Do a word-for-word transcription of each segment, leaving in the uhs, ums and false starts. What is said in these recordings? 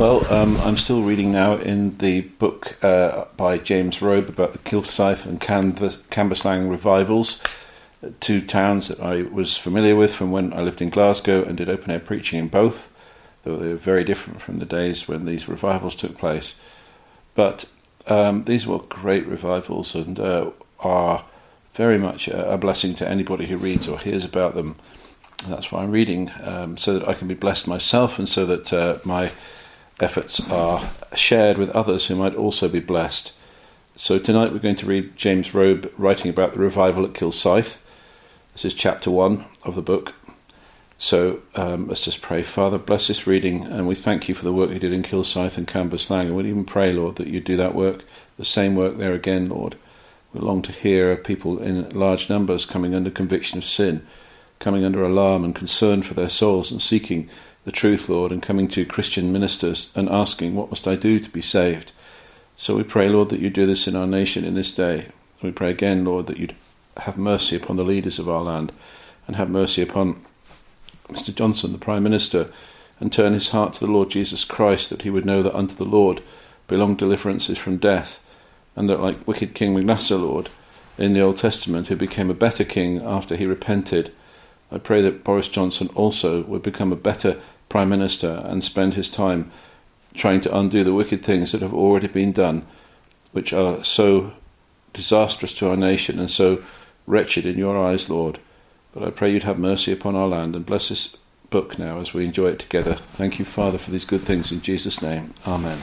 Well, um, I'm still reading now in the book uh, by James Robe about the Kilsyth and Canvas, Cambuslang revivals, two towns that I was familiar with from when I lived in Glasgow and did open-air preaching in both, though they were very different from the days when these revivals took place. But um, these were great revivals and uh, are very much a, a blessing to anybody who reads or hears about them. And that's why I'm reading, um, so that I can be blessed myself and so that uh, my efforts are shared with others who might also be blessed. So tonight we're going to read James Robe writing about the revival at Kilsyth. This is chapter one of the book. So um, let's just pray. Father, bless this reading, and we thank you for the work you did in Kilsyth and Cambuslang, and we'll even pray, Lord, that you do that work, the same work there again, Lord. We long to hear people in large numbers coming under conviction of sin, coming under alarm and concern for their souls and seeking the truth, Lord, and coming to Christian ministers and asking, what must I do to be saved? So we pray, Lord, that you do this in our nation in this day. We pray again, Lord, that you'd have mercy upon the leaders of our land and have mercy upon Mister Johnson, the Prime Minister, and turn his heart to the Lord Jesus Christ, that he would know that unto the Lord belong deliverances from death, and that like wicked King Manasseh, Lord, in the Old Testament, who became a better king after he repented, I pray that Boris Johnson also would become a better Prime Minister and spend his time trying to undo the wicked things that have already been done, which are so disastrous to our nation and so wretched in your eyes, Lord. But I pray you'd have mercy upon our land and bless this book now as we enjoy it together. Thank you, Father, for these good things. In Jesus' name, Amen.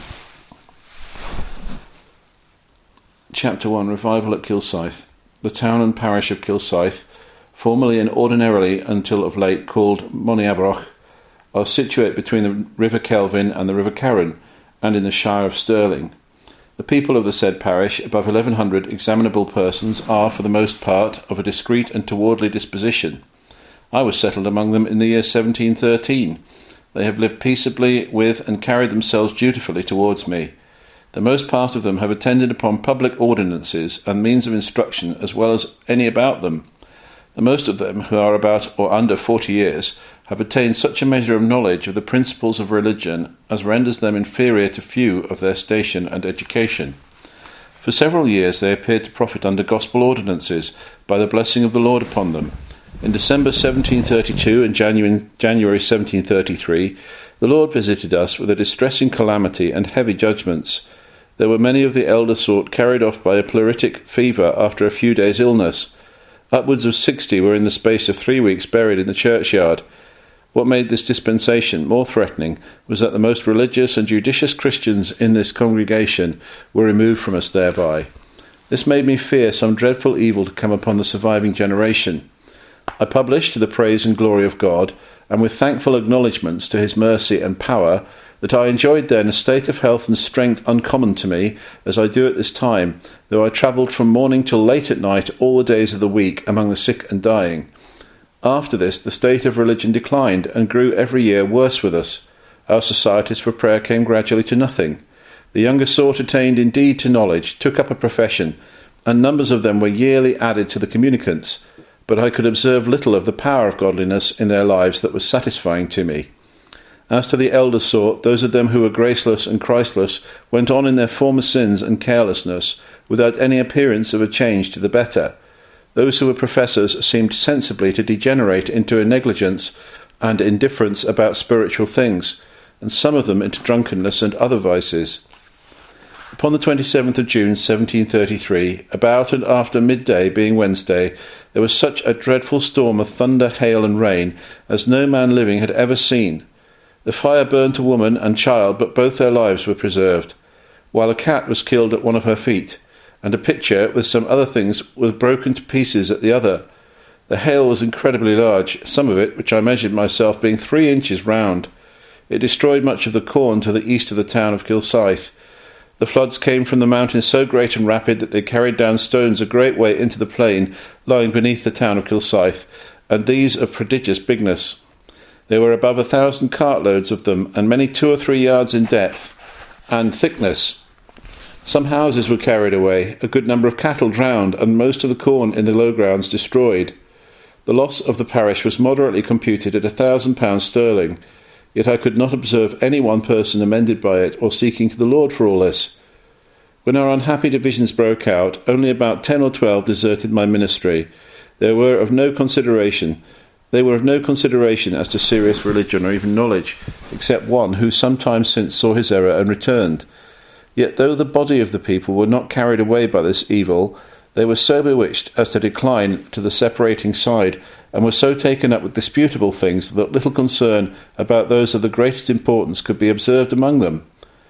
Chapter one, Revival at Kilsyth. The town and parish of Kilsyth, formerly and ordinarily until of late called Moniabroch, are situate between the River Kelvin and the River Carron, and in the Shire of Stirling. The people of the said parish, above eleven hundred examinable persons, are, for the most part, of a discreet and towardly disposition. I was settled among them in the year seventeen thirteen. They have lived peaceably with and carried themselves dutifully towards me. The most part of them have attended upon public ordinances and means of instruction as well as any about them. The most of them, who are about or under forty years, have attained such a measure of knowledge of the principles of religion as renders them inferior to few of their station and education. For several years they appeared to profit under gospel ordinances by the blessing of the Lord upon them. In December seventeen thirty-two and January, January seventeen thirty-three, the Lord visited us with a distressing calamity and heavy judgments. There were many of the elder sort carried off by a pleuritic fever after a few days' illness. Upwards of sixty were in the space of three weeks buried in the churchyard. What made this dispensation more threatening was that the most religious and judicious Christians in this congregation were removed from us thereby. This made me fear some dreadful evil to come upon the surviving generation. I published to the praise and glory of God, and with thankful acknowledgments to his mercy and power, that I enjoyed then a state of health and strength uncommon to me, as I do at this time, though I travelled from morning till late at night all the days of the week among the sick and dying. After this, the state of religion declined and grew every year worse with us. Our societies for prayer came gradually to nothing. The younger sort attained indeed to knowledge, took up a profession, and numbers of them were yearly added to the communicants, but I could observe little of the power of godliness in their lives that was satisfying to me. As to the elder sort, those of them who were graceless and Christless went on in their former sins and carelessness, without any appearance of a change to the better. Those who were professors seemed sensibly to degenerate into a negligence and indifference about spiritual things, and some of them into drunkenness and other vices. Upon the twenty-seventh of June, seventeen thirty-three, about and after midday, being Wednesday, there was such a dreadful storm of thunder, hail, and rain as no man living had ever seen. The fire burnt a woman and child, but both their lives were preserved, while a cat was killed at one of her feet, and a pitcher with some other things was broken to pieces at the other. The hail was incredibly large, some of it, which I measured myself, being three inches round. It destroyed much of the corn to the east of the town of Kilsyth. The floods came from the mountains so great and rapid that they carried down stones a great way into the plain lying beneath the town of Kilsyth, and these of prodigious bigness. There were above a thousand cartloads of them, and many two or three yards in depth and thickness. Some houses were carried away, a good number of cattle drowned, and most of the corn in the low grounds destroyed. The loss of the parish was moderately computed at a thousand pounds sterling. yet I could not observe any one person amended by it or seeking to the Lord for all this. When our unhappy divisions broke out, only about ten or twelve deserted my ministry. They were of no consideration. They were of no consideration as to serious religion or even knowledge, except one who some time since saw his error and returned. Yet though the body of the people were not carried away by this evil, they were so bewitched as to decline to the separating side, and were so taken up with disputable things that little concern about those of the greatest importance could be observed among them.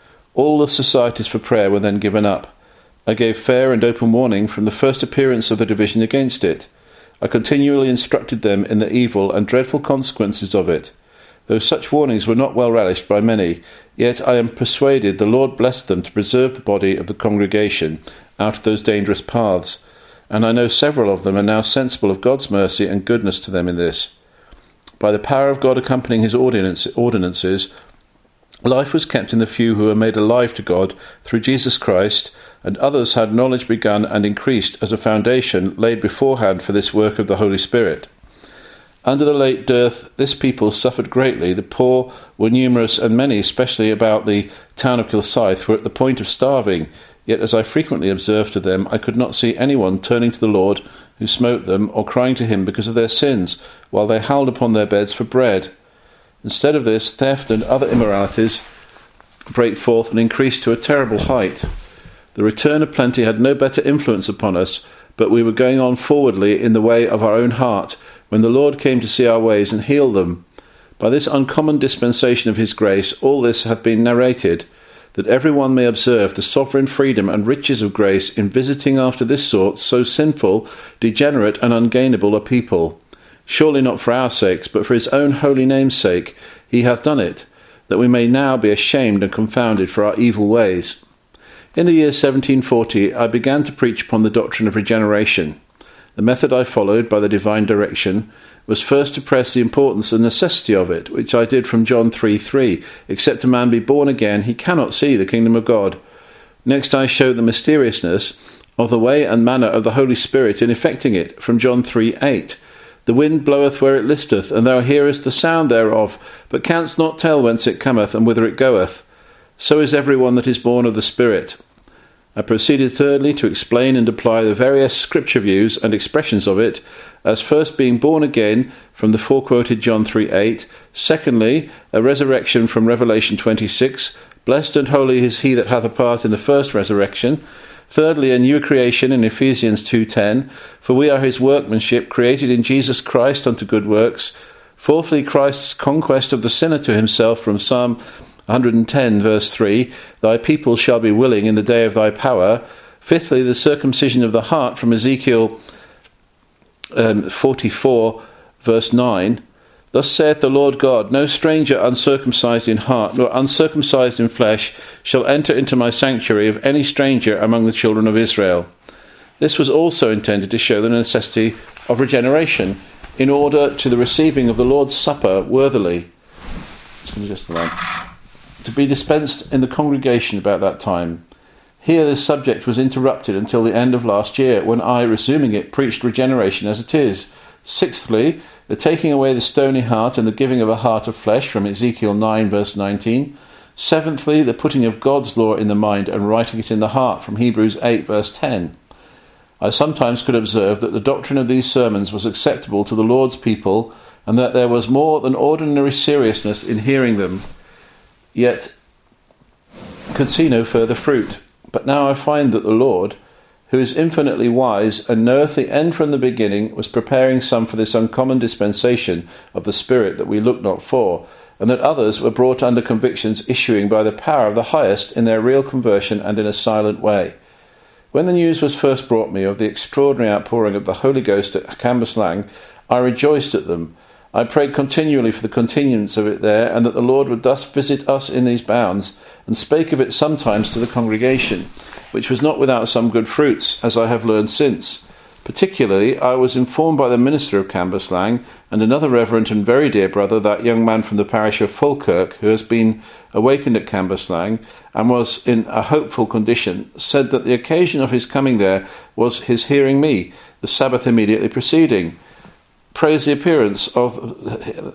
All the societies for prayer were then given up. I gave fair and open warning from the first appearance of the division against it. I continually instructed them in the evil and dreadful consequences of it. Though such warnings were not well relished by many, yet I am persuaded the Lord blessed them to preserve the body of the congregation out of those dangerous paths, and I know several of them are now sensible of God's mercy and goodness to them in this. By the power of God accompanying his ordinance, ordinances, life was kept in the few who were made alive to God through Jesus Christ, and others had knowledge begun and increased as a foundation laid beforehand for this work of the Holy Spirit. Under the late dearth, this people suffered greatly. The poor were numerous, and many, especially about the town of Kilsyth, were at the point of starving. Yet, as I frequently observed to them, I could not see anyone turning to the Lord who smote them, or crying to him because of their sins, while they howled upon their beds for bread. Instead of this, theft and other immoralities break forth and increase to a terrible height. The return of plenty had no better influence upon us, but we were going on forwardly in the way of our own heart, when the Lord came to see our ways and heal them. By this uncommon dispensation of his grace, all this hath been narrated, that every one may observe the sovereign freedom and riches of grace in visiting after this sort so sinful, degenerate, and ungainable a people. Surely not for our sakes, but for his own holy name's sake, he hath done it, that we may now be ashamed and confounded for our evil ways. In the year seventeen forty, I began to preach upon the doctrine of regeneration. The method I followed, by the divine direction, was first to press the importance and necessity of it, which I did from John three three. Except a man be born again, he cannot see the kingdom of God. Next I showed the mysteriousness of the way and manner of the Holy Spirit in effecting it, from John three eight. The wind bloweth where it listeth, and thou hearest the sound thereof, but canst not tell whence it cometh and whither it goeth. So is every one that is born of the Spirit. I proceeded thirdly to explain and apply the various scripture views and expressions of it, as first being born again from the forequoted John three eight, secondly, a resurrection from Revelation twenty-six, blessed and holy is he that hath a part in the first resurrection, thirdly, a new creation in Ephesians two ten, for we are his workmanship, created in Jesus Christ unto good works, fourthly, Christ's conquest of the sinner to himself from Psalm one hundred ten verse three, thy people shall be willing in the day of thy power. Fifthly, the circumcision of the heart from Ezekiel um, forty-four verse nine. Thus saith the Lord God, no stranger uncircumcised in heart, nor uncircumcised in flesh, shall enter into my sanctuary of any stranger among the children of Israel. This was also intended to show the necessity of regeneration, in order to the receiving of the Lord's Supper worthily. Just to be dispensed in the congregation about that time. Here this subject was interrupted until the end of last year, when I, resuming it, preached regeneration as it is. Sixthly, the taking away the stony heart and the giving of a heart of flesh from Ezekiel nine verse nineteen. Seventhly, the putting of God's law in the mind and writing it in the heart from Hebrews eight verse ten. I sometimes could observe that the doctrine of these sermons was acceptable to the Lord's people, and that there was more than ordinary seriousness in hearing them, yet could see no further fruit. But now I find that the Lord, who is infinitely wise and knoweth the end from the beginning, was preparing some for this uncommon dispensation of the Spirit that we look not for, and that others were brought under convictions issuing by the power of the highest in their real conversion and in a silent way. When the news was first brought me of the extraordinary outpouring of the Holy Ghost at Cambuslang, I rejoiced at them. I prayed continually for the continuance of it there, and that the Lord would thus visit us in these bounds, and spake of it sometimes to the congregation, which was not without some good fruits, as I have learned since. Particularly, I was informed by the minister of Cambuslang, and another reverend and very dear brother, that young man from the parish of Falkirk, who has been awakened at Cambuslang, and was in a hopeful condition, said that the occasion of his coming there was his hearing me, the Sabbath immediately preceding. Praise the appearance of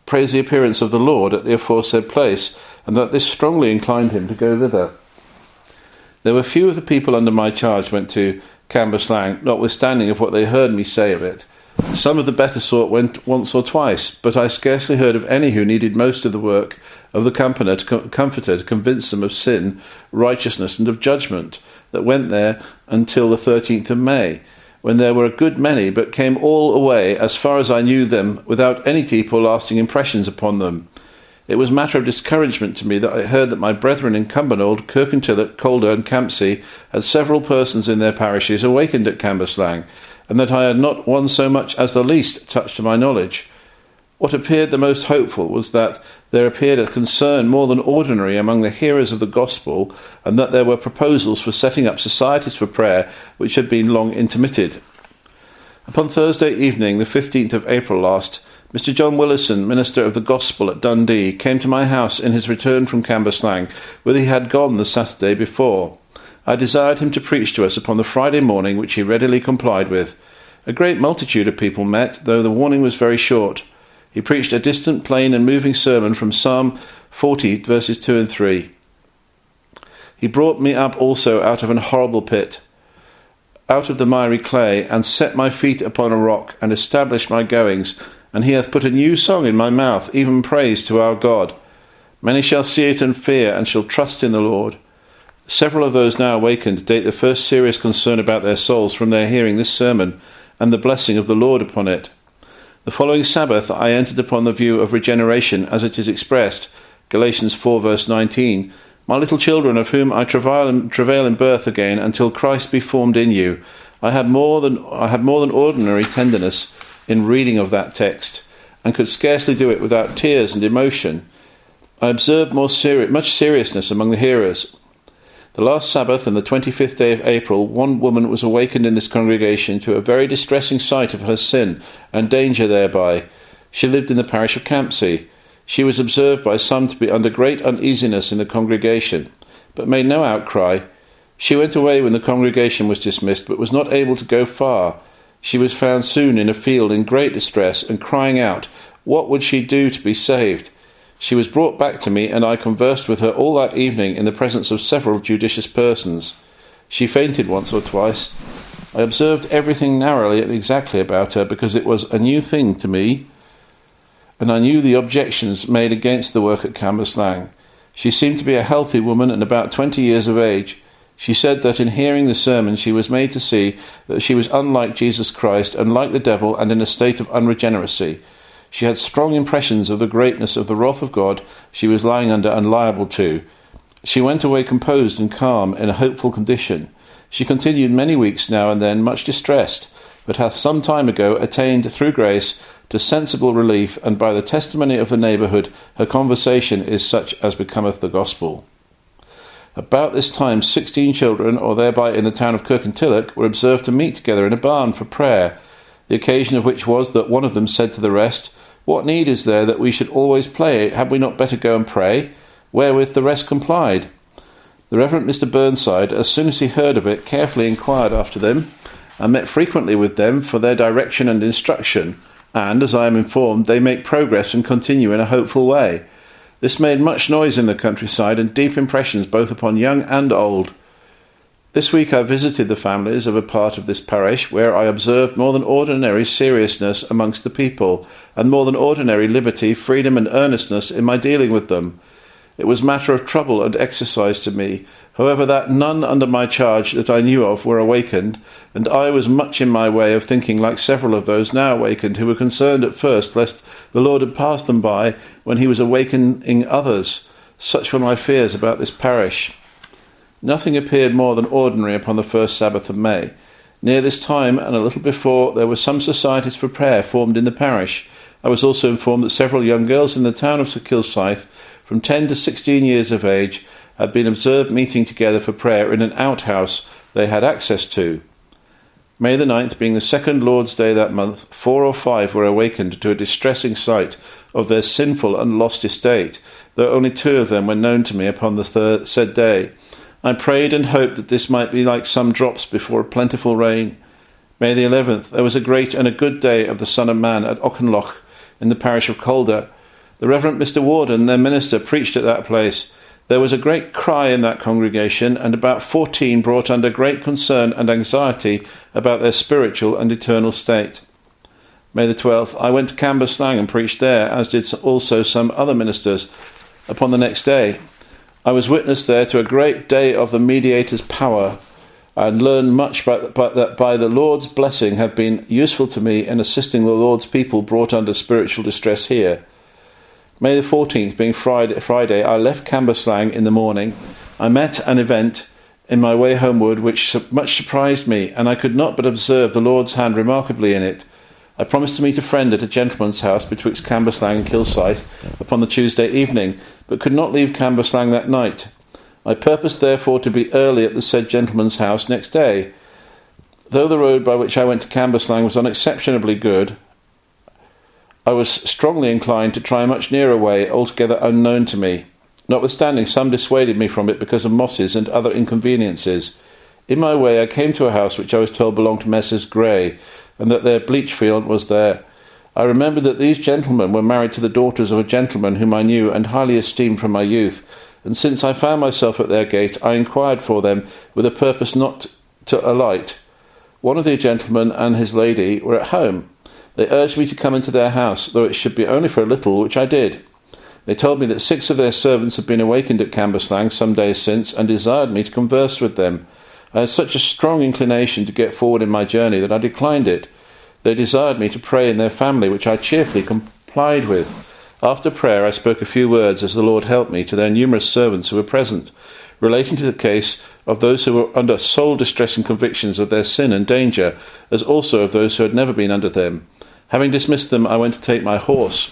praised the appearance of the Lord at the aforesaid place, and that this strongly inclined him to go thither. There were few of the people under my charge went to Cambuslang, notwithstanding of what they heard me say of it. Some of the better sort went once or twice, but I scarcely heard of any who needed most of the work of the comforter to, comforter to convince them of sin, righteousness, and of judgment, that went there until the thirteenth of May, when there were a good many, but came all away, as far as I knew them, without any deep or lasting impressions upon them. It was matter of discouragement to me that I heard that my brethren in Cumbernauld, Kirkintilloch, Calder, and Campsie had several persons in their parishes awakened at Cambuslang, and that I had not one so much as the least touched to my knowledge. What appeared the most hopeful was that there appeared a concern more than ordinary among the hearers of the gospel, and that there were proposals for setting up societies for prayer which had been long intermitted. Upon Thursday evening, the fifteenth of April last, Mister John Willison, minister of the gospel at Dundee, came to my house in his return from Cambuslang, whither he had gone the Saturday before. I desired him to preach to us upon the Friday morning, which he readily complied with. A great multitude of people met, though the warning was very short. He preached a distant, plain, and moving sermon from Psalm forty, verses two and three. He brought me up also out of an horrible pit, out of the miry clay, and set my feet upon a rock, and established my goings, and he hath put a new song in my mouth, even praise to our God. Many shall see it and fear, and shall trust in the Lord. Several of those now awakened date the first serious concern about their souls from their hearing this sermon, and the blessing of the Lord upon it. The following Sabbath I entered upon the view of regeneration, as it is expressed, Galatians four, verse nineteen, My little children, of whom I travail in, travail in birth again, until Christ be formed in you. I had more than I had more than ordinary tenderness in reading of that text, and could scarcely do it without tears and emotion. I observed more seri- much seriousness among the hearers. The last Sabbath, and the twenty-fifth day of April, one woman was awakened in this congregation to a very distressing sight of her sin and danger thereby. She lived in the parish of Campsie. She was observed by some to be under great uneasiness in the congregation, but made no outcry. She went away when the congregation was dismissed, but was not able to go far. She was found soon in a field in great distress, and crying out, what would she do to be saved? She was brought back to me, and I conversed with her all that evening in the presence of several judicious persons. She fainted once or twice. I observed everything narrowly and exactly about her, because it was a new thing to me, and I knew the objections made against the work at Cambuslang. She seemed to be a healthy woman and about twenty years of age. She said that in hearing the sermon she was made to see that she was unlike Jesus Christ and like the devil and in a state of unregeneracy. She had strong impressions of the greatness of the wrath of God she was lying under and liable to. She went away composed and calm, in a hopeful condition. She continued many weeks now and then much distressed, but hath some time ago attained through grace to sensible relief, and by the testimony of the neighbourhood her conversation is such as becometh the gospel. About this time sixteen children, or thereby in the town of Kirkintilloch, were observed to meet together in a barn for prayer, the occasion of which was that one of them said to the rest, What need is there that we should always play? Had we not better go and pray? Wherewith the rest complied. The Reverend Mister Burnside, as soon as he heard of it, carefully inquired after them, and met frequently with them for their direction and instruction, and, as I am informed, they make progress and continue in a hopeful way. This made much noise in the countryside and deep impressions both upon young and old. This week I visited the families of a part of this parish, where I observed more than ordinary seriousness amongst the people, and more than ordinary liberty, freedom, and earnestness in my dealing with them. It was matter of trouble and exercise to me, however, that none under my charge that I knew of were awakened, and I was much in my way of thinking like several of those now awakened, who were concerned at first lest the Lord had passed them by when he was awakening others. Such were my fears about this parish. Nothing appeared more than ordinary upon the first Sabbath of May. Near this time, and a little before, there were some societies for prayer formed in the parish. I was also informed that several young girls in the town of Kilsyth, from ten to sixteen years of age, had been observed meeting together for prayer in an outhouse they had access to. May the ninth, being the second Lord's Day that month, four or five were awakened to a distressing sight of their sinful and lost estate, though only two of them were known to me upon the third said day. I prayed and hoped that this might be like some drops before a plentiful rain. May the eleventh, there was a great and a good day of the Son of Man at Auchenloch, in the parish of Calder. The Reverend Mister Warden, their minister, preached at that place. There was a great cry in that congregation, and about fourteen brought under great concern and anxiety about their spiritual and eternal state. May the twelfth, I went to Cambuslang and preached there, as did also some other ministers, upon the next day. I was witness there to a great day of the mediator's power, and learned much by, by, that by the Lord's blessing have been useful to me in assisting the Lord's people brought under spiritual distress here. May the fourteenth, being Friday, Friday, I left Cambuslang in the morning. I met an event in my way homeward which much surprised me, and I could not but observe the Lord's hand remarkably in it. I promised to meet a friend at a gentleman's house betwixt Cambuslang and Kilsyth upon the Tuesday evening, but could not leave Cambuslang that night. I purposed therefore to be early at the said gentleman's house next day. Though the road by which I went to Cambuslang was unexceptionably good, I was strongly inclined to try a much nearer way, altogether unknown to me. Notwithstanding, some dissuaded me from it because of mosses and other inconveniences. In my way I came to a house which I was told belonged to Messrs. Gray, and that their bleach field was there. I remembered that these gentlemen were married to the daughters of a gentleman whom I knew and highly esteemed from my youth, and since I found myself at their gate, I inquired for them with a purpose not to alight. One of the gentlemen and his lady were at home. They urged me to come into their house, though it should be only for a little, which I did. They told me that six of their servants had been awakened at Cambuslang some days since, and desired me to converse with them. I had such a strong inclination to get forward in my journey that I declined it. They desired me to pray in their family, which I cheerfully complied with. After prayer I spoke a few words, as the Lord helped me, to their numerous servants who were present, relating to the case of those who were under soul distressing convictions of their sin and danger, as also of those who had never been under them. Having dismissed them, I went to take my horse.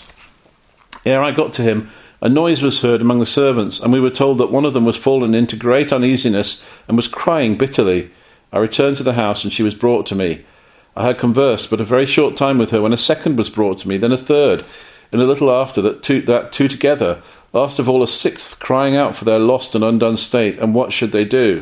Ere I got to him, a noise was heard among the servants, and we were told that one of them was fallen into great uneasiness and was crying bitterly. I returned to the house, and she was brought to me. I had conversed but a very short time with her when a second was brought to me, then a third, and a little after that two, that two together, last of all a sixth, crying out for their lost and undone state, and what should they do?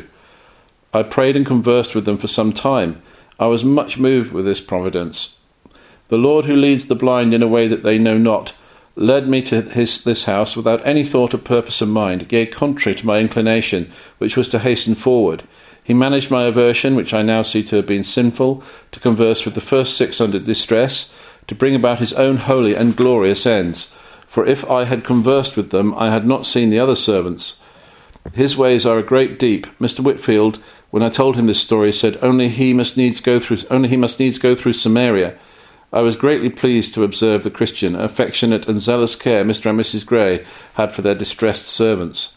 I prayed and conversed with them for some time. I was much moved with this providence. The Lord, who leads the blind in a way that they know not, led me to his, this house without any thought or purpose of mind, yea, contrary to my inclination, which was to hasten forward. He managed my aversion, which I now see to have been sinful, to converse with the first six under distress, to bring about his own holy and glorious ends. For if I had conversed with them, I had not seen the other servants. His ways are a great deep. Mister Whitfield, when I told him this story, said only he must needs go through only he must needs go through Samaria. I was greatly pleased to observe the Christian, affectionate and zealous care Mister and Missus Gray had for their distressed servants.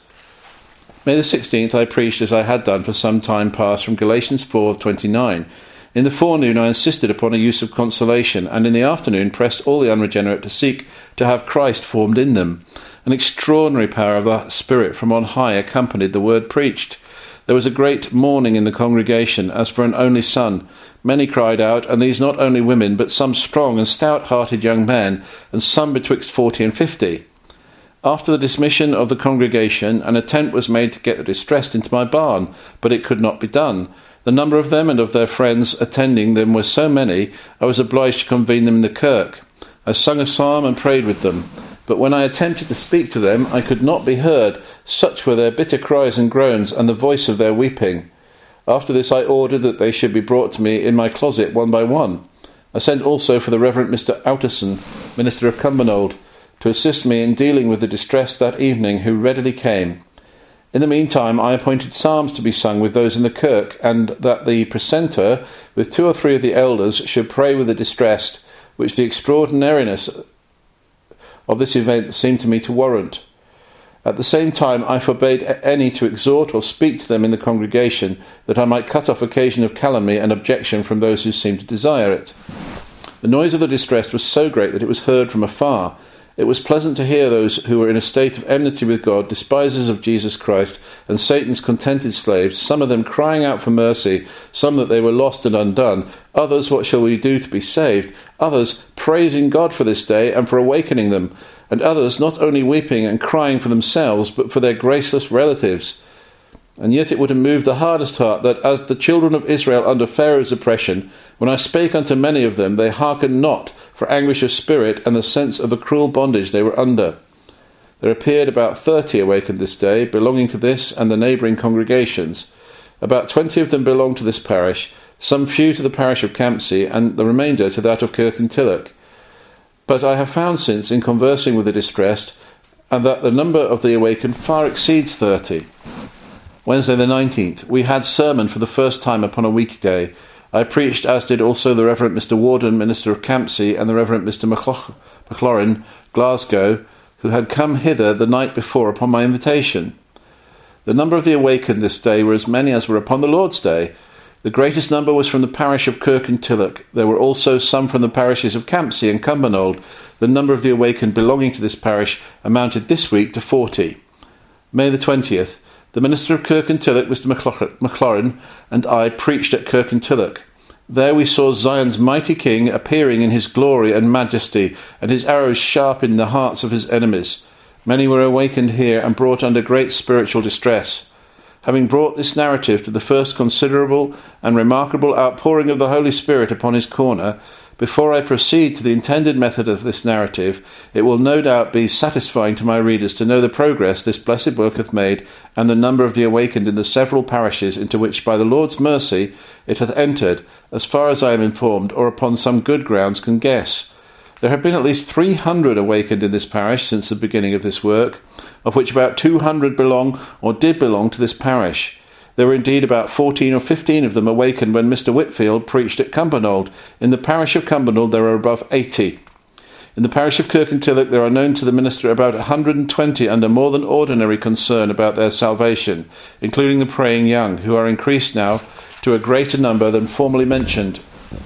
May the sixteenth I preached as I had done for some time past from Galatians four twenty-nine. In the forenoon I insisted upon a use of consolation, and in the afternoon pressed all the unregenerate to seek to have Christ formed in them. An extraordinary power of the Spirit from on high accompanied the word preached. There was a great mourning in the congregation, as for an only son. Many cried out, and these not only women, but some strong and stout-hearted young men, and some betwixt forty and fifty. After the dismission of the congregation, an attempt was made to get the distressed into my barn, but it could not be done. The number of them and of their friends attending them was so many, I was obliged to convene them in the kirk. I sung a psalm and prayed with them. But when I attempted to speak to them, I could not be heard. Such were their bitter cries and groans, and the voice of their weeping. After this I ordered that they should be brought to me in my closet one by one. I sent also for the Reverend Mister Outterson, minister of Cumbernauld, to assist me in dealing with the distressed that evening, who readily came. In the meantime I appointed psalms to be sung with those in the kirk, and that the precentor, with two or three of the elders, should pray with the distressed, which the extraordinariness of this event seemed to me to warrant. At the same time I forbade any to exhort or speak to them in the congregation, that I might cut off occasion of calumny and objection from those who seemed to desire it. The noise of the distress was so great that it was heard from afar. It was pleasant to hear those who were in a state of enmity with God, despisers of Jesus Christ, and Satan's contented slaves, some of them crying out for mercy, some that they were lost and undone, others, what shall we do to be saved, others praising God for this day and for awakening them, and others not only weeping and crying for themselves, but for their graceless relatives. And yet it would have moved the hardest heart that as the children of Israel under Pharaoh's oppression, when I spake unto many of them, they hearkened not for anguish of spirit and the sense of the cruel bondage they were under. There appeared about thirty awakened this day, belonging to this and the neighbouring congregations. About twenty of them belong to this parish, some few to the parish of Campsie, and the remainder to that of Kirkintilloch. But I have found since, in conversing with the distressed, and that the number of the awakened far exceeds thirty. Wednesday the nineteenth, we had sermon for the first time upon a weekday. I preached, as did also the Reverend Mister Warden, Minister of Campsie, and the Reverend Mister Maclaurin, Glasgow, who had come hither the night before upon my invitation. The number of the awakened this day were as many as were upon the Lord's Day. The greatest number was from the parish of Kirkintilloch. There were also some from the parishes of Campsie and Cumbernauld. The number of the awakened belonging to this parish amounted this week to forty. May the twentieth, the minister of Kirkintilloch, Mister Maclaurin, and I preached at Kirkintilloch. There we saw Zion's mighty king appearing in his glory and majesty, and his arrows sharp in the hearts of his enemies. Many were awakened here and brought under great spiritual distress. Having brought this narrative to the first considerable and remarkable outpouring of the Holy Spirit upon his corner, before I proceed to the intended method of this narrative, it will no doubt be satisfying to my readers to know the progress this blessed work hath made, and the number of the awakened in the several parishes into which by the Lord's mercy it hath entered, as far as I am informed, or upon some good grounds can guess. There have been at least three hundred awakened in this parish since the beginning of this work, of which about two hundred belong or did belong to this parish. There were indeed about fourteen or fifteen of them awakened when Mister Whitfield preached at Cumbernauld. In the parish of Cumbernauld there are above eighty. In the parish of Kirkintilloch there are known to the minister about one hundred and twenty under more than ordinary concern about their salvation, including the praying young, who are increased now to a greater number than formerly mentioned.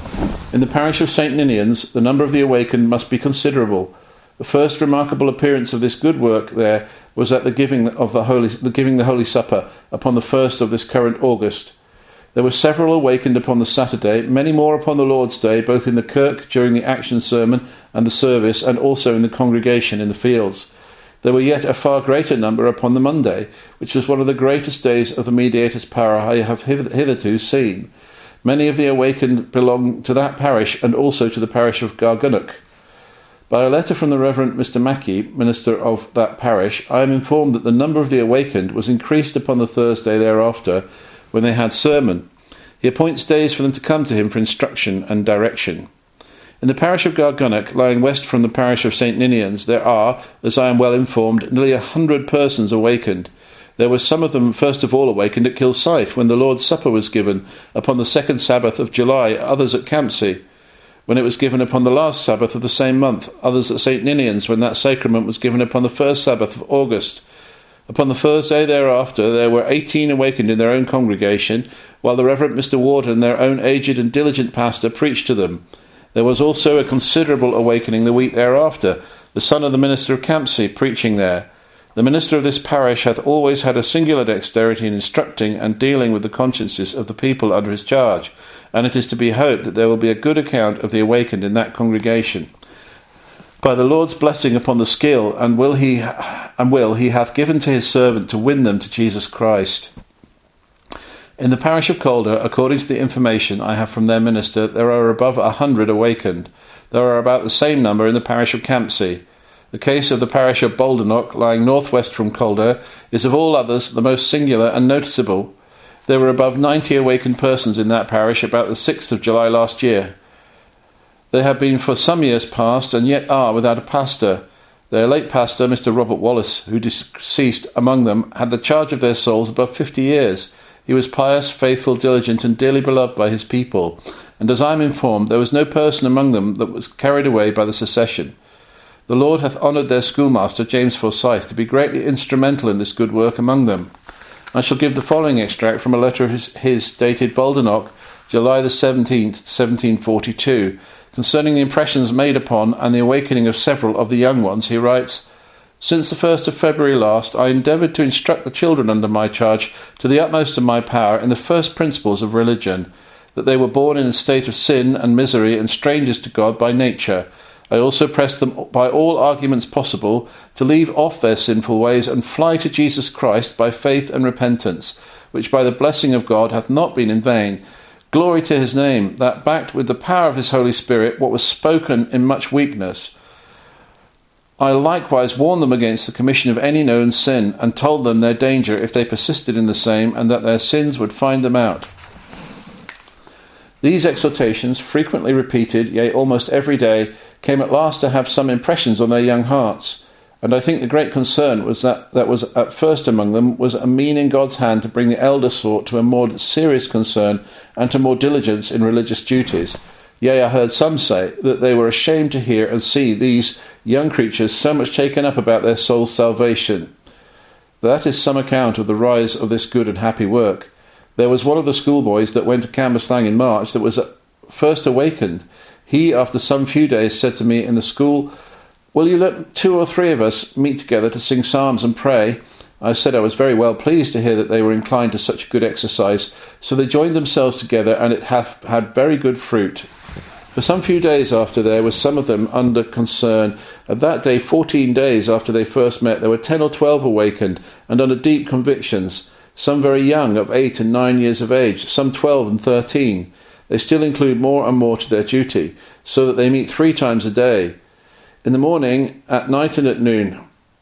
In the parish of Saint Ninians the number of the awakened must be considerable. The first remarkable appearance of this good work there was at the giving of the Holy, the giving the Holy Supper upon the first of this current August. There were several awakened upon the Saturday, many more upon the Lord's Day, both in the kirk during the action sermon and the service, and also in the congregation in the fields. There were yet a far greater number upon the Monday, which was one of the greatest days of the mediator's power I have hitherto seen. Many of the awakened belong to that parish and also to the parish of Gargunnock. By a letter from the Reverend Mister Mackey, minister of that parish, I am informed that the number of the awakened was increased upon the Thursday thereafter, when they had sermon. He appoints days for them to come to him for instruction and direction. In the parish of Gargunnock, lying west from the parish of Saint Ninians, there are, as I am well informed, nearly a hundred persons awakened. There were some of them first of all awakened at Kilsyth, when the Lord's Supper was given upon the second Sabbath of July, others at Campsie, when it was given upon the last Sabbath of the same month, others at Saint Ninians, when that sacrament was given upon the first Sabbath of August. Upon the Thursday thereafter there were eighteen awakened in their own congregation, while the Reverend Mister Warden, their own aged and diligent pastor, preached to them. There was also a considerable awakening the week thereafter, the son of the minister of Campsie preaching there. The minister of this parish hath always had a singular dexterity in instructing and dealing with the consciences of the people under his charge, and it is to be hoped that there will be a good account of the awakened in that congregation. By the Lord's blessing upon the skill and will he and will he hath given to his servant to win them to Jesus Christ. In the parish of Calder, according to the information I have from their minister, there are above a hundred awakened. There are about the same number in the parish of Campsie. The case of the parish of Baldernock, lying northwest from Calder, is of all others the most singular and noticeable. There were above ninety awakened persons in that parish about the sixth of July last year. They have been for some years past, and yet are without a pastor. Their late pastor, Mister Robert Wallace, who deceased among them, had the charge of their souls above fifty years. He was pious, faithful, diligent, and dearly beloved by his people, and as I am informed, there was no person among them that was carried away by the secession. The Lord hath honoured their schoolmaster, James Forsyth, to be greatly instrumental in this good work among them. I shall give the following extract from a letter of his, his dated Baldernock, July the seventeenth, seventeen forty-two, concerning the impressions made upon and the awakening of several of the young ones. He writes, "Since the first of February last, I endeavoured to instruct the children under my charge to the utmost of my power in the first principles of religion, that they were born in a state of sin and misery and strangers to God by nature, I also pressed them by all arguments possible to leave off their sinful ways and fly to Jesus Christ by faith and repentance, which by the blessing of God hath not been in vain. Glory to his name, that backed with the power of his Holy Spirit what was spoken in much weakness. I likewise warned them against the commission of any known sin, and told them their danger if they persisted in the same, and that their sins would find them out. These exhortations, frequently repeated, yea, almost every day, came at last to have some impressions on their young hearts. And I think the great concern was that that was at first among them was a mean in God's hand to bring the elder sort to a more serious concern and to more diligence in religious duties. Yea, I heard some say that they were ashamed to hear and see these young creatures so much taken up about their soul's salvation. That is some account of the rise of this good and happy work. There was one of the schoolboys that went to Cambuslang in March that was first awakened. He, after some few days, said to me in the school, "Will you let two or three of us meet together to sing psalms and pray?" I said I was very well pleased to hear that they were inclined to such good exercise, so they joined themselves together, and it hath had very good fruit. For some few days after there was some of them under concern, and that day, fourteen days after they first met, there were ten or twelve awakened, and under deep convictions, some very young, of eight and nine years of age, some twelve and thirteen. They still include more and more to their duty, so that they meet three times a day, in the morning, at night, and at noon.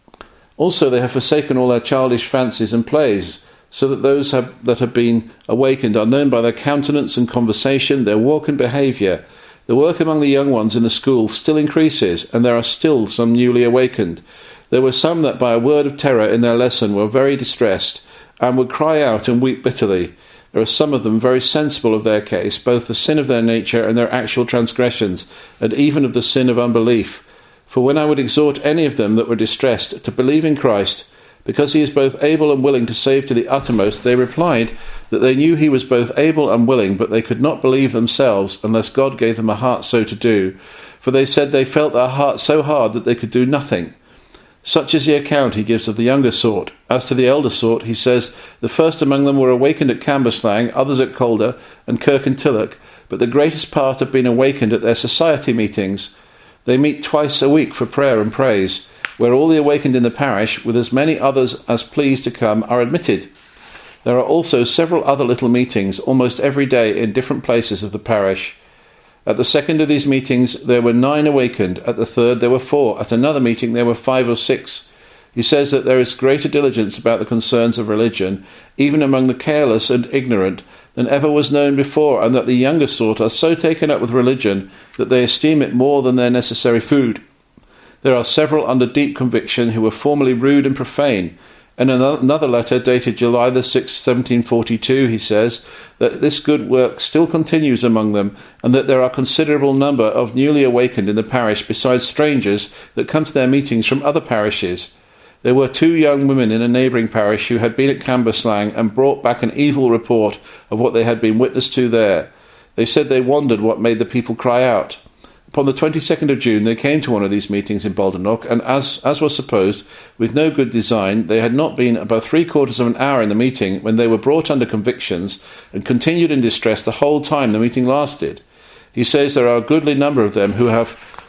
Also they have forsaken all their childish fancies and plays, so that those have, that have been awakened are known by their countenance and conversation, their walk and behaviour. The work among the young ones in the school still increases, and there are still some newly awakened. There were some that by a word of terror in their lesson were very distressed, and would cry out and weep bitterly. There are some of them very sensible of their case, both the sin of their nature and their actual transgressions, and even of the sin of unbelief. For when I would exhort any of them that were distressed to believe in Christ, because he is both able and willing to save to the uttermost, they replied that they knew he was both able and willing, but they could not believe themselves unless God gave them a heart so to do. For they said they felt their hearts so hard that they could do nothing. Such is the account he gives of the younger sort. As to the elder sort, he says, the first among them were awakened at Cambuslang, others at Calder and Kirkintilloch, but the greatest part have been awakened at their society meetings. They meet twice a week for prayer and praise, where all the awakened in the parish, with as many others as please to come, are admitted. There are also several other little meetings, almost every day in different places of the parish. At the second of these meetings there were nine awakened, at the third there were four, at another meeting there were five or six. He says that there is greater diligence about the concerns of religion, even among the careless and ignorant, than ever was known before, and that the younger sort are so taken up with religion that they esteem it more than their necessary food. There are several under deep conviction who were formerly rude and profane. In another letter dated July the sixth, seventeen forty-two, he says that this good work still continues among them, and that there are considerable number of newly awakened in the parish, besides strangers that come to their meetings from other parishes. There were two young women in a neighbouring parish who had been at Cambuslang and brought back an evil report of what they had been witness to there. They said they wondered what made the people cry out. Upon the twenty-second of June they came to one of these meetings in Baldernock, and as as was supposed, with no good design, they had not been about three-quarters of an hour in the meeting when they were brought under convictions and continued in distress the whole time the meeting lasted. He says there are a goodly number of them who have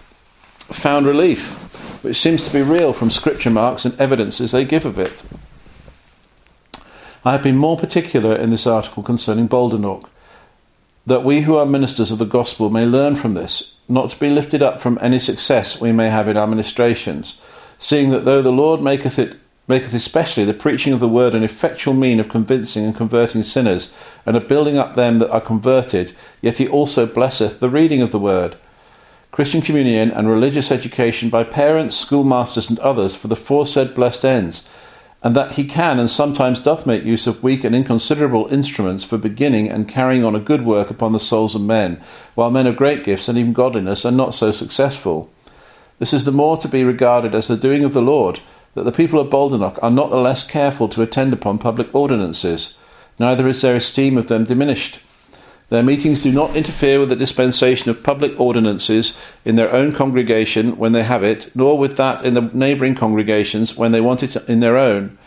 found relief, which seems to be real from scripture marks and evidences they give of it. I have been more particular in this article concerning Baldernock, that we who are ministers of the gospel may learn from this, not to be lifted up from any success we may have in our ministrations, seeing that though the Lord maketh it maketh especially the preaching of the word an effectual mean of convincing and converting sinners, and of building up them that are converted, yet he also blesseth the reading of the word, Christian communion and religious education by parents, schoolmasters, and others for the foresaid blessed ends, and that he can and sometimes doth make use of weak and inconsiderable instruments for beginning and carrying on a good work upon the souls of men, while men of great gifts and even godliness are not so successful. This is the more to be regarded as the doing of the Lord, that the people of Baldernock are not the less careful to attend upon public ordinances, neither is their esteem of them diminished. Their meetings do not interfere with the dispensation of public ordinances in their own congregation when they have it, nor with that in the neighbouring congregations when they want it in their own.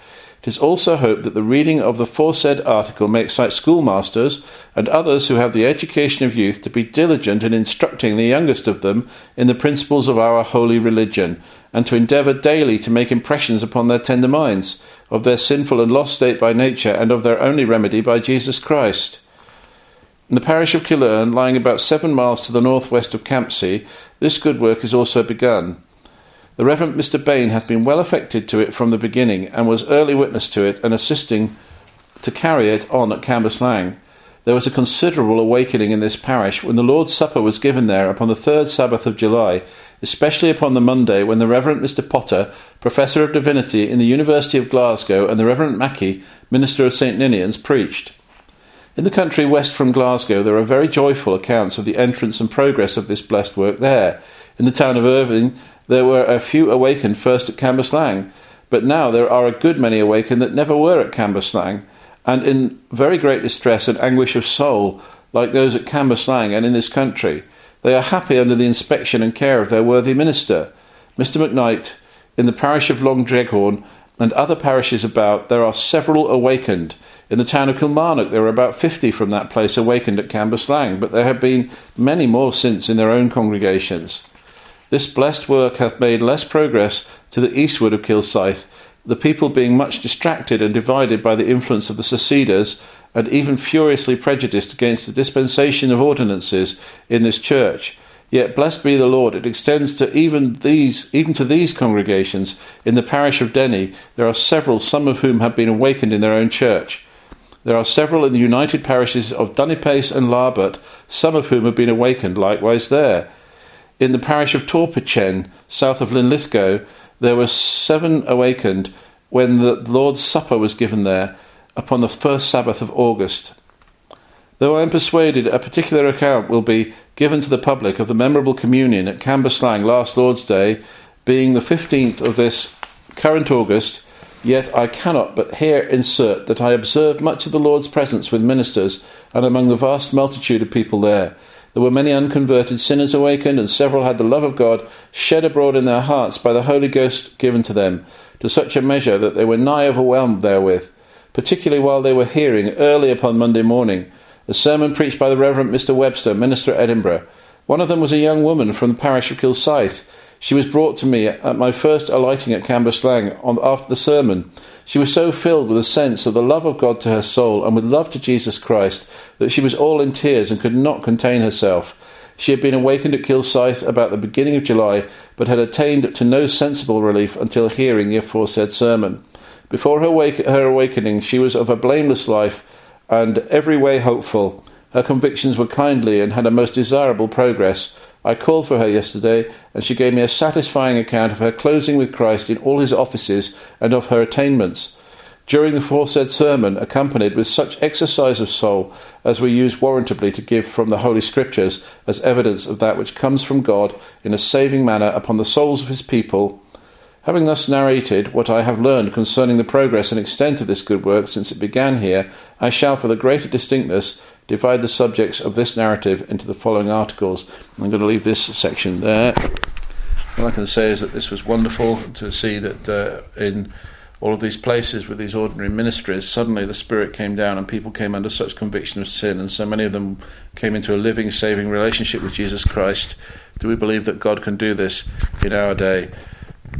It is also hoped that the reading of the foresaid article may excite schoolmasters and others who have the education of youth to be diligent in instructing the youngest of them in the principles of our holy religion, and to endeavour daily to make impressions upon their tender minds of their sinful and lost state by nature, and of their only remedy by Jesus Christ. In the parish of Killearn, lying about seven miles to the northwest of Campsie, this good work is also begun. The Reverend Mister Bain hath been well affected to it from the beginning, and was early witness to it, and assisting to carry it on at Cambuslang. There was a considerable awakening in this parish when the Lord's Supper was given there upon the third Sabbath of July, especially upon the Monday when the Reverend Mister Potter, Professor of Divinity in the University of Glasgow, and the Reverend Mackey, Minister of Saint Ninians, preached. In the country west from Glasgow there are very joyful accounts of the entrance and progress of this blessed work there. In the town of Irvine there were a few awakened first at Cambuslang, but now there are a good many awakened that never were at Cambuslang, and in very great distress and anguish of soul, like those at Cambuslang and in this country. They are happy under the inspection and care of their worthy minister, Mister McKnight. In the parish of Long Dreghorn and other parishes about, there are several awakened. In the town of Kilmarnock there are about fifty from that place awakened at Cambuslang, but there have been many more since in their own congregations. This blessed work hath made less progress to the eastward of Kilsyth, the people being much distracted and divided by the influence of the seceders, and even furiously prejudiced against the dispensation of ordinances in this church. Yet, blessed be the Lord, it extends to even these, even to these congregations. In the parish of Denny there are several, some of whom have been awakened in their own church. There are several in the united parishes of Dunipace and Larbert, some of whom have been awakened likewise there. In the parish of Torpichen, south of Linlithgow, there were seven awakened when the Lord's Supper was given there upon the first Sabbath of August. Though I am persuaded a particular account will be given to the public of the memorable communion at Cambuslang last Lord's Day, being the fifteenth of this current August, yet I cannot but here insert that I observed much of the Lord's presence with ministers and among the vast multitude of people there. There were many unconverted sinners awakened, and several had the love of God shed abroad in their hearts by the Holy Ghost given to them, to such a measure that they were nigh overwhelmed therewith, particularly while they were hearing, early upon Monday morning, a sermon preached by the Reverend Mister Webster, minister at Edinburgh. One of them was a young woman from the parish of Kilsyth. She was brought to me at my first alighting at Cambuslang on, after the sermon. She was so filled with a sense of the love of God to her soul and with love to Jesus Christ that she was all in tears and could not contain herself. She had been awakened at Kilsyth about the beginning of July, but had attained to no sensible relief until hearing the aforesaid sermon. Before her, wake- her awakening she was of a blameless life and every way hopeful. Her convictions were kindly and had a most desirable progress. I called for her yesterday, and she gave me a satisfying account of her closing with Christ in all his offices and of her attainments. During the foresaid sermon, accompanied with such exercise of soul as we use warrantably to give from the Holy Scriptures as evidence of that which comes from God in a saving manner upon the souls of his people. Having thus narrated what I have learned concerning the progress and extent of this good work since it began here, I shall, for the greater distinctness, divide the subjects of this narrative into the following articles. I'm going to leave this section there. All I can say is that this was wonderful to see that uh, in all of these places with these ordinary ministries, suddenly the Spirit came down and people came under such conviction of sin, and so many of them came into a living, saving relationship with Jesus Christ. Do we believe that God can do this in our day?